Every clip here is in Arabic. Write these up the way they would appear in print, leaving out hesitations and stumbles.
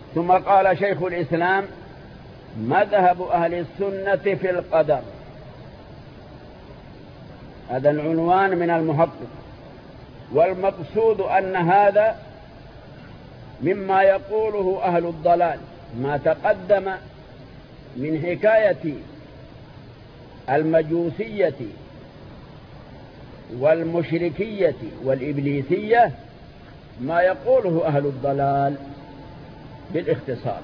ثم قال شيخ الإسلام: مذهب أهل السنة في القدر. هذا العنوان من المحقق. والمقصود أن هذا مما يقوله أهل الضلال، ما تقدم من حكاية المجوسية والمشركية والإبليسية، ما يقوله أهل الضلال بالاختصار.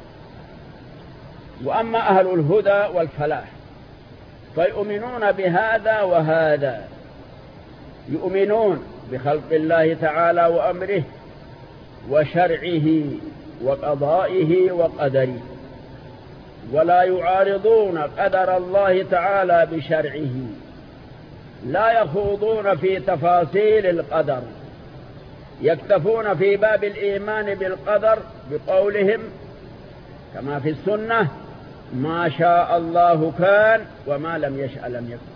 وأما أهل الهدى والفلاح فيؤمنون بهذا وهذا، يؤمنون بخلق الله تعالى وأمره وشرعه وقضائه وقدره، ولا يعارضون قدر الله تعالى بشرعه، لا يخوضون في تفاصيل القدر، يكتفون في باب الإيمان بالقدر بقولهم كما في السنة: ما شاء الله كان وما لم يشأ لم يكن.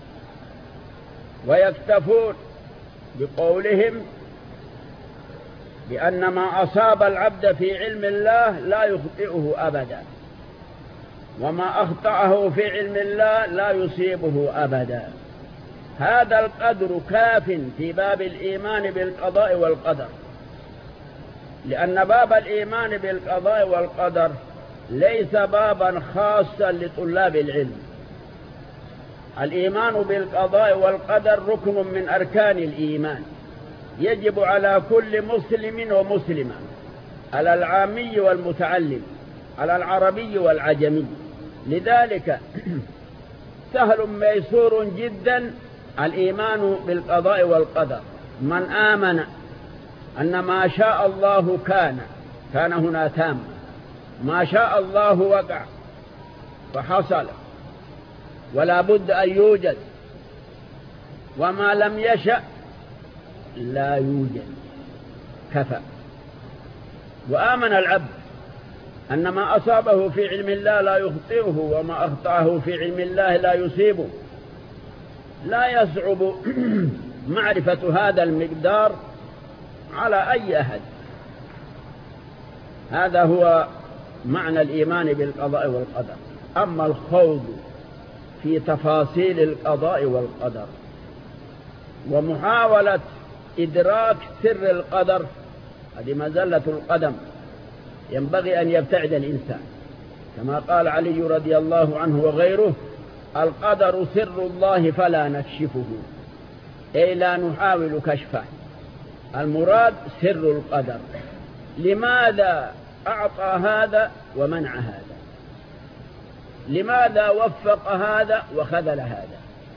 ويكتفون بقولهم بأن ما أصاب العبد في علم الله لا يخطئه أبدا، وما أخطأه في علم الله لا يصيبه أبدا. هذا القدر كاف في باب الإيمان بالقضاء والقدر، لأن باب الإيمان بالقضاء والقدر ليس بابا خاصا لطلاب العلم. الإيمان بالقضاء والقدر ركن من أركان الإيمان، يجب على كل مسلم ومسلمة، على العامي والمتعلم، على العربي والعجمي. لذلك سهل ميسور جدا الإيمان بالقضاء والقدر. من آمن أن ما شاء الله كان هنا تام، ما شاء الله وقع فحصل ولا بد أن يوجد، وما لم يشأ لا يوجد، كفى. وآمن العبد أن ما أصابه في علم الله لا يخطئه، وما أخطأه في علم الله لا يصيبه. لا يصعب معرفة هذا المقدار على أي أحد. هذا هو معنى الإيمان بالقضاء والقدر. أما الخوض في تفاصيل القضاء والقدر ومحاولة إدراك سر القدر، هذه مزلة القدم، ينبغي أن يبتعد الإنسان. كما قال علي رضي الله عنه وغيره: القدر سر الله فلا نكشفه، أي لا نحاول كشفه. المراد سر القدر، لماذا أعطى هذا ومنع هذا، لماذا وفق هذا وخذل هذا،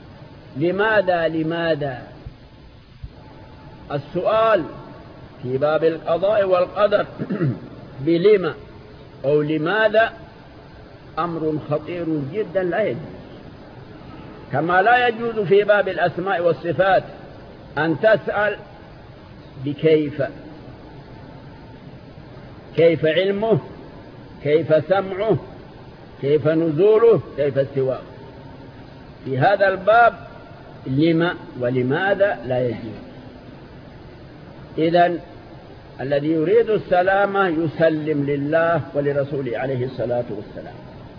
لماذا السؤال في باب القضاء والقدر بلما أو لماذا أمر خطير جدا لا يجوز. كما لا يجوز في باب الأسماء والصفات أن تسأل بكيف، كيف علمه، كيف سمعه، كيف نزوله، كيف استواءه. في هذا الباب لما ولماذا لا يجوز. إذن الذي يريد السلامة يسلم لله ولرسوله عليه الصلاة والسلام.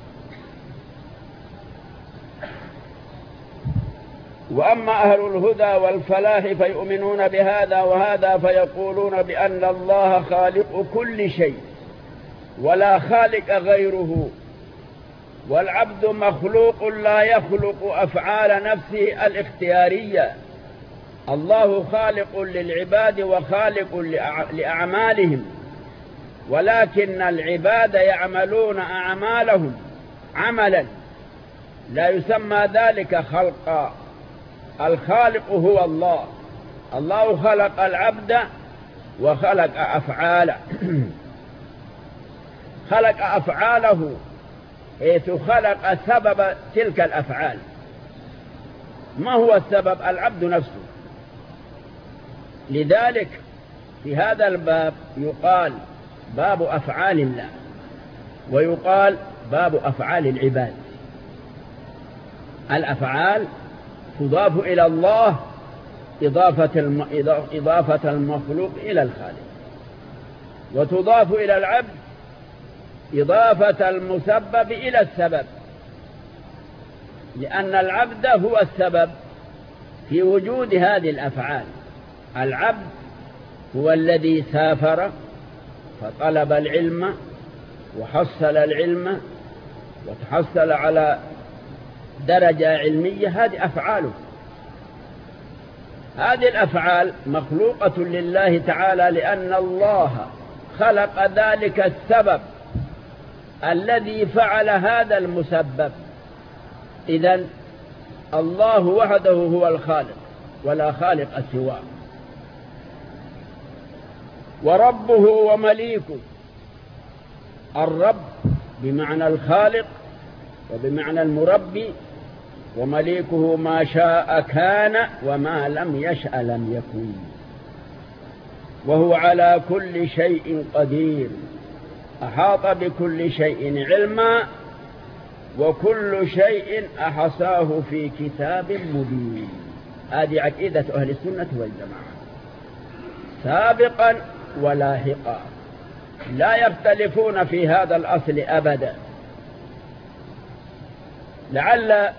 وأما أهل الهدى والفلاح فيؤمنون بهذا وهذا، فيقولون بأن الله خالق كل شيء ولا خالق غيره، والعبد مخلوق لا يخلق أفعال نفسه الاختيارية. الله خالق للعباد وخالق لأعمالهم، ولكن العباد يعملون أعمالهم عملا لا يسمى ذلك خلقا. الخالق هو الله. الله خلق العبد وخلق أفعاله خلق أفعاله حيث خلق سبب تلك الأفعال. ما هو السبب؟ العبد نفسه. لذلك في هذا الباب يقال باب أفعال الله، ويقال باب أفعال العباد. الأفعال تضاف إلى الله إضافة المخلوق إلى الخالق، وتضاف إلى العبد إضافة المسبب إلى السبب، لأن العبد هو السبب في وجود هذه الأفعال. العبد هو الذي سافر فطلب العلم وحصل العلم وتحصل على درجة علمية، هذه أفعاله. هذه الأفعال مخلوقة لله تعالى، لأن الله خلق ذلك السبب الذي فعل هذا المسبب. إذن الله وحده هو الخالق ولا خالق سواه. وربه ومليكه، الرب بمعنى الخالق وبمعنى المربي، ومليكه ما شاء كان وما لم يشأ لم يكن، وهو على كل شيء قدير، أحاط بكل شيء علما، وكل شيء أحصاه في كتاب مبين. هذه عقيدة أهل السنة والجماعة، سابقا ولاحقا، لا يختلفون في هذا الأصل أبدا. لعل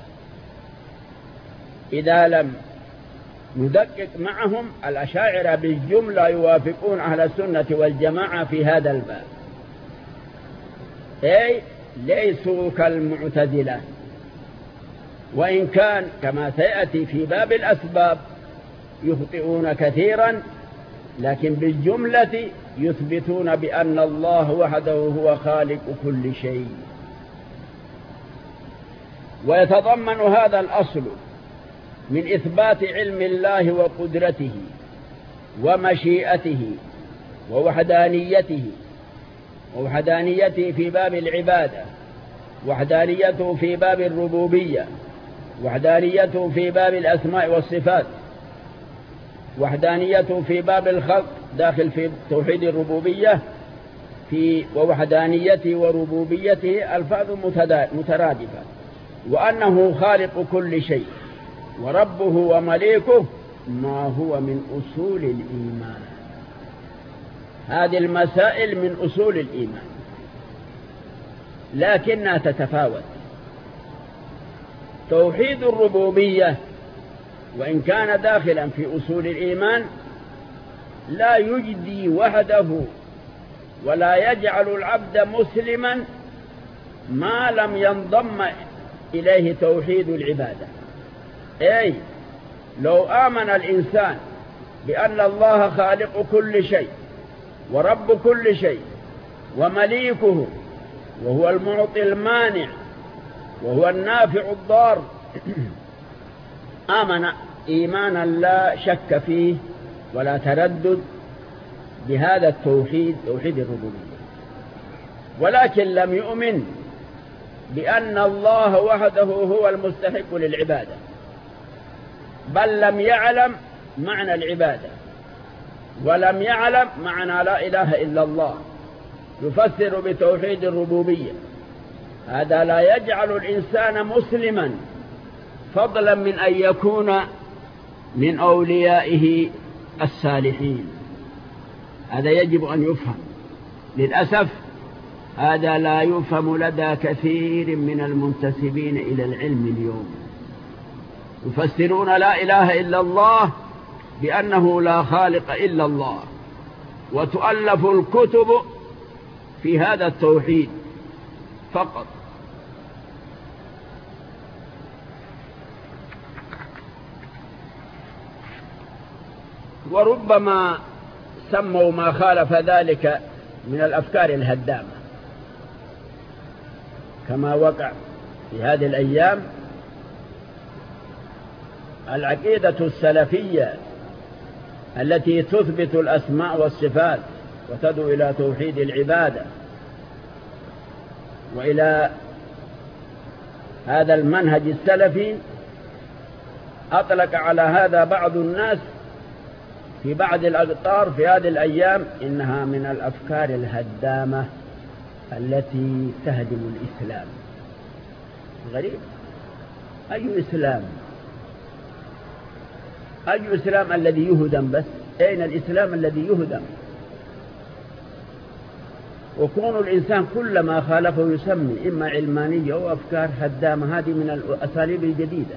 إذا لم ندقق معهم الأشاعرة بالجملة يوافقون أهل السنة والجماعة في هذا الباب، أي ليسوا كالمعتزلة، وإن كان كما سيأتي في باب الأسباب يخطئون كثيرا، لكن بالجملة يثبتون بأن الله وحده هو خالق كل شيء. ويتضمن هذا الأصل من إثبات علم الله وقدرته ومشيئته ووحدانيته في باب العبادة، وحدانيته في باب الربوبية، وحدانيته في باب الأسماء والصفات، وحدانيته في باب الخلق داخل في توحيد الربوبية، ووحدانيته وربوبيته ألفاظ مترادفة، وأنه خالق كل شيء، وربه ومليكه ما هو من أصول الإيمان. هذه المسائل من أصول الإيمان، لكنها تتفاوت. توحيد الربوبية وإن كان داخلا في أصول الإيمان لا يجدي وحده ولا يجعل العبد مسلما ما لم ينضم إليه توحيد العبادة. أي لو آمن الإنسان بأن الله خالق كل شيء ورب كل شيء ومليكه، وهو المعطي المانع وهو النافع الضار، آمن إيمانا لا شك فيه ولا تردد بهذا التوحيد، توحيد الربوبية، ولكن لم يؤمن بأن الله وحده هو المستحق للعبادة، بل لم يعلم معنى العبادة ولم يعلم معنى لا إله إلا الله، يفسر بتوحيد الربوبية. هذا لا يجعل الإنسان مسلما، فضلا من أن يكون من أوليائه الصالحين. هذا يجب أن يفهم. للأسف هذا لا يفهم لدى كثير من المنتسبين إلى العلم اليوم، يفسرون لا إله إلا الله بأنه لا خالق إلا الله، وتؤلف الكتب في هذا التوحيد فقط. وربما سموا ما خالف ذلك من الأفكار الهدامة، كما وقع في هذه الأيام العقيدة السلفية التي تثبت الأسماء والصفات وتدعو إلى توحيد العبادة وإلى هذا المنهج السلفي. أطلق على هذا بعض الناس في بعض الأقطار في هذه الأيام إنها من الأفكار الهدامة التي تهدم الإسلام. غريب، أي إسلام؟ أي إسلام الذي يهدم؟ بس أين الإسلام الذي يهدم؟ وكون الإنسان كلما خالفه يسمي إما علمانية أو أفكار هدامة، هذه من الأساليب الجديدة.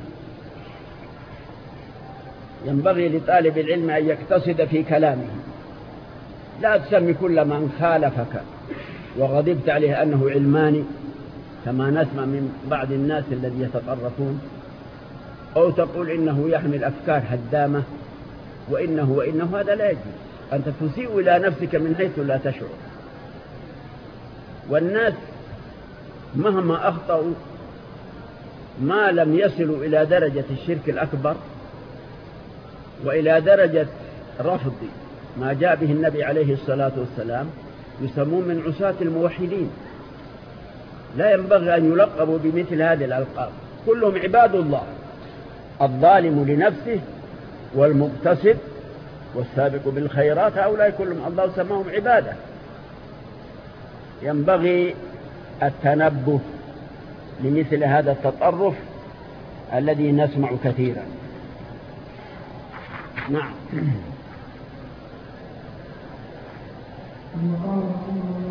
ينبغي لطالب العلم أن يقتصد في كلامه، لا تسمي كل من خالفك وغضبت عليه أنه علماني كما نسمع من بعض الناس الذين يتطرفون، أو تقول إنه يحمل أفكار هدامة وإنه هذا لا يجوز. أنت تسيء إلى نفسك من حيث لا تشعر. والناس مهما أخطأوا ما لم يصلوا إلى درجة الشرك الأكبر وإلى درجة رفض ما جاء به النبي عليه الصلاة والسلام يسمون من عصاة الموحدين، لا ينبغي أن يلقبوا بمثل هذه الألقاب. كلهم عباد الله، الظالم لنفسه والمقتصد والسابق بالخيرات، هؤلاء كلهم الله سماهم عبادة. ينبغي التنبه لمثل هذا التطرف الذي نسمع كثيرا. نعم.